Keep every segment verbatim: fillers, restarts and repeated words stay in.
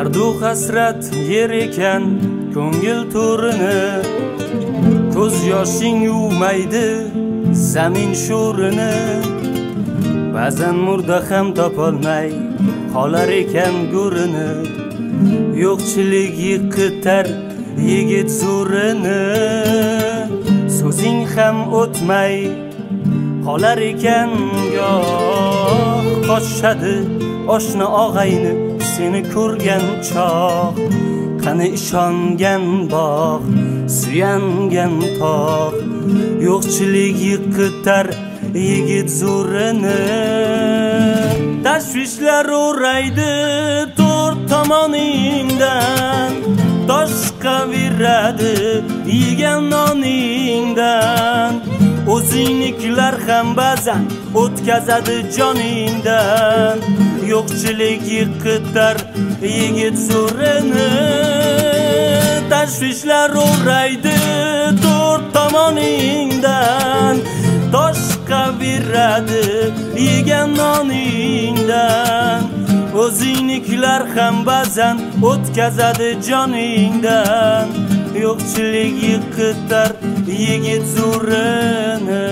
dardu hasrat yer ekan ko'ngil to'rini, ko'z yoshing yuvmaydi zamin sho'rini. Ba'zan murda ham topolmay qolar ekan go'rini, yo'qchilik yiqitar yigit zo'rini. So'zing ham o'tmay qolar ekan goh, qochishadi oshna og'ayni seni ko'rgan choq. Qani ishongan bog', suyangan tog', yo'qchilik yiqitar yigit zo'rini. Tashvishlar o'raydi to'rt tomoningdan, toshqa viradi yegan noningdan. O'zingnikilar ham ba'zan o'tkazadi joningdan, yo'qchilik yiqitar yigit zo'rini. Tashvishlar o'raydi to'rt tomoningdan, toshqa viradi yegan noningdan. O'zingnikilar ham ba'zan o'tkazadi joningdan, yo'qchilik yiqitar yigit zo'rini.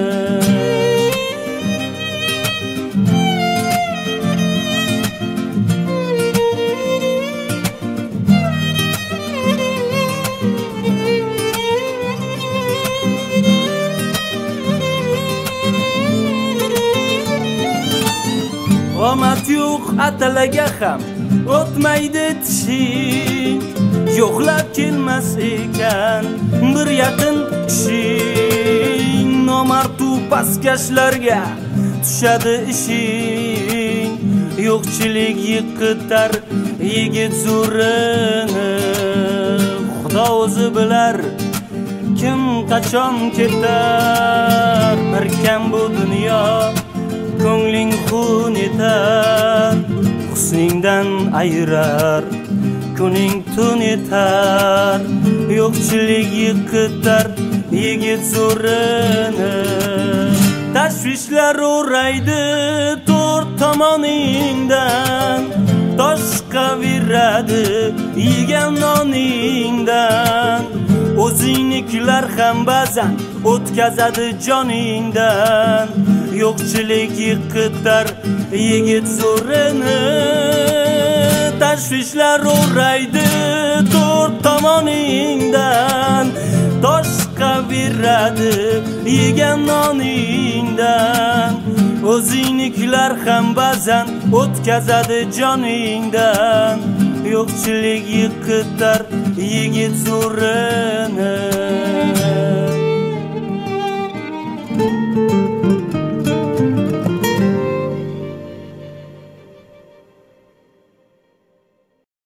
Omad yo'q atalaga ham o'tmaydi tishing, yo'qlab kelmas ekan bir yaqin kishing. Nomardu pastkashlarga tushadi ishing, yo'qchilik yiqitar yigit zo'rini. Xudo o'zi bilar kim qachon ketar, bir kam bu dunyo ko'ngling xun etar. Husningdan ayirar kuning tun etar, yo'qchilik yiqitar yigit zo'rini. Tashvishlar o'raydi to'rt tomoningdan, toshqa viradi yegan noningdan. O'zingnikilar ham ba'zan o'tkazadi joningdan, yo'qchilik yiqitar yigit zo'rini. Tashvishlar o'raydi to'rt tomoningdan, toshqa viradi yegan noningdan. O'zingnikilar ham ba'zan o'tkazadi joningdan, yo'qchilik yiqitar yigit zo'rini.